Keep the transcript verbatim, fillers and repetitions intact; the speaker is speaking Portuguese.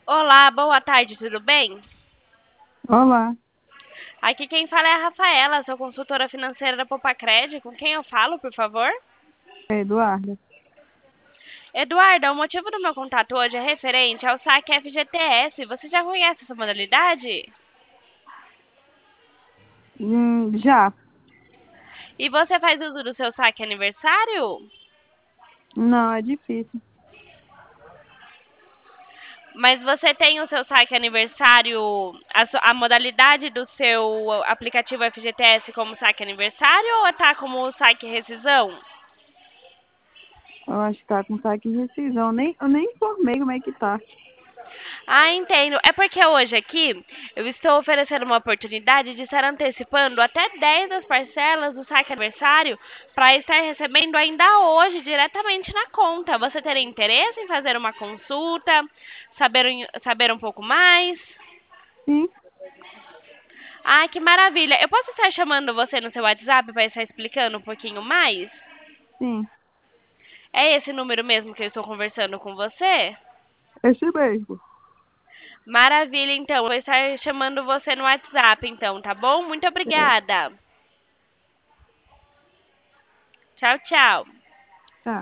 Olá, boa tarde, tudo bem? Olá, Aqui quem fala é a Rafaela, sou consultora financeira da Popacred. Com quem eu falo, por favor? é Eduarda. Eduardo, o motivo do meu contato hoje é referente ao saque F G T S. Você já conhece essa modalidade? Hum, já? E você faz uso do seu saque aniversário? Não, é difícil. Mas você tem o seu saque aniversário, a, su- a modalidade do seu aplicativo F G T S como saque aniversário ou tá como saque rescisão? Eu acho que tá com saque de rescisão. Nem, eu nem informei como é que tá. Ah, entendo. É porque hoje aqui eu estou oferecendo uma oportunidade de estar antecipando até dez das parcelas do saque aniversário para estar recebendo ainda hoje diretamente na conta. Você teria interesse em fazer uma consulta, saber, um- saber um pouco mais? Sim, Ah, que maravilha. Eu posso estar chamando você no seu WhatsApp para estar explicando um pouquinho mais? sim. É esse número mesmo que eu estou conversando com você? Esse mesmo. Maravilha, então. Vou estar chamando você no WhatsApp, então, tá bom? Muito É. obrigada. Tchau, tchau.